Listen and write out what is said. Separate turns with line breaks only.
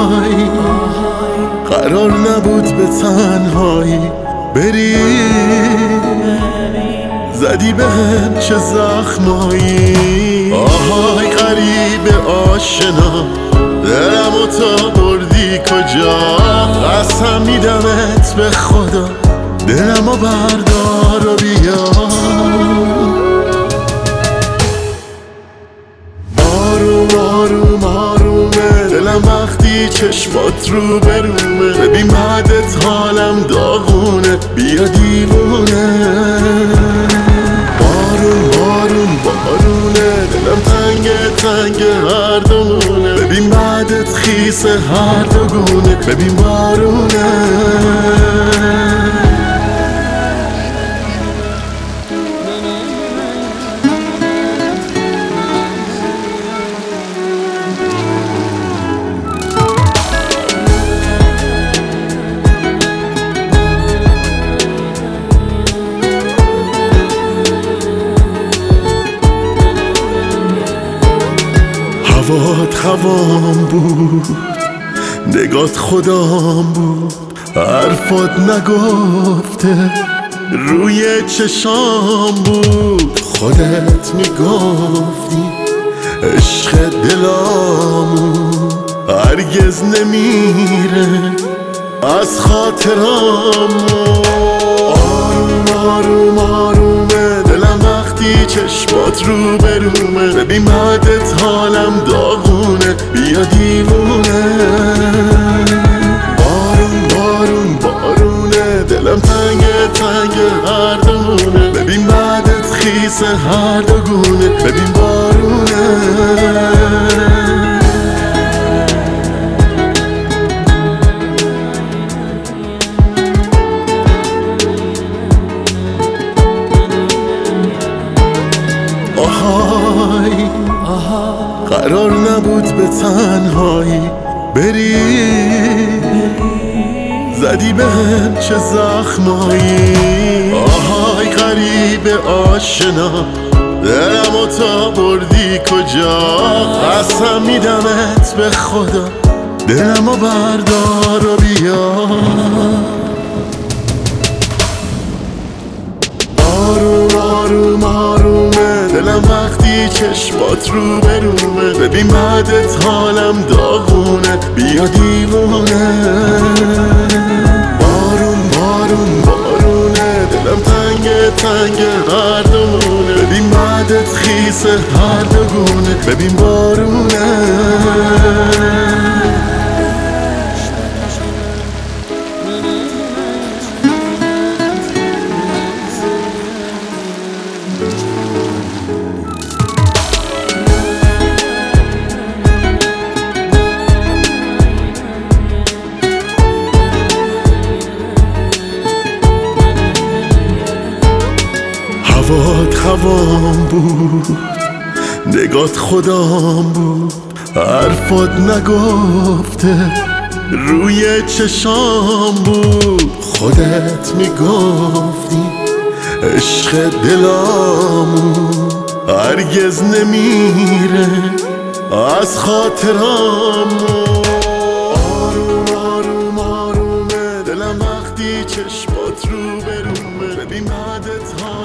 آهای قرار نبود به تنهایی بری، زدی بهم چه زخمایی. آهای غریب آشنا دلمو تا بردی کجا، قسم میدمت به خدا دلمو بردار و بیا. آروم آروم آرومه دلم وقتی چشمات رو برومه، ببین بعدت حالم داغونه بیا دیوونه. بارون بارون بارونه دلم تنگه تنگه هر دومونه، ببین بعدت خیسه هر دوگونه ببین بارونه. هوات هوام بود، نگات خدام بود، حرفات نگفته روی چشام بود. خودت میگفتی عشق دلامون هرگز نمیره از خاطرامون. آروم آروم آرومه دلم وقتی چشمات رو برومه، ببین بعدت حالم داغونه بیا دیوونه. بارون بارون بارونه دلم تنگه تنگه هر دومونه، ببین بعدت خیسه هر دوگونه ببین بارونه. آهای قرار نبود به تنهایی بری، زدی بهم چه زخمایی. آهای غریب آشنا دلمو تا بردی کجا، قسم میدمت به خدا دلمو بردار و بیا. آروم آروم آرومه دلم وقتی چشمات رو برومه، ببین بعدت حالم داغونه بیا دیوونه. بارون بارون بارونه دلم تنگه تنگه هر دومونه، ببین بعدت خیسه هر دوگونه ببین بارونه. هوات هوام بود، نگات خدام بود، حرفات نگفته روی چشام بود. خودت میگفتی عشق دلامون هرگز نمیره از خاطرامون. آروم آروم آرومه دلم وقتی چشمات رو برومه، ببین بعدت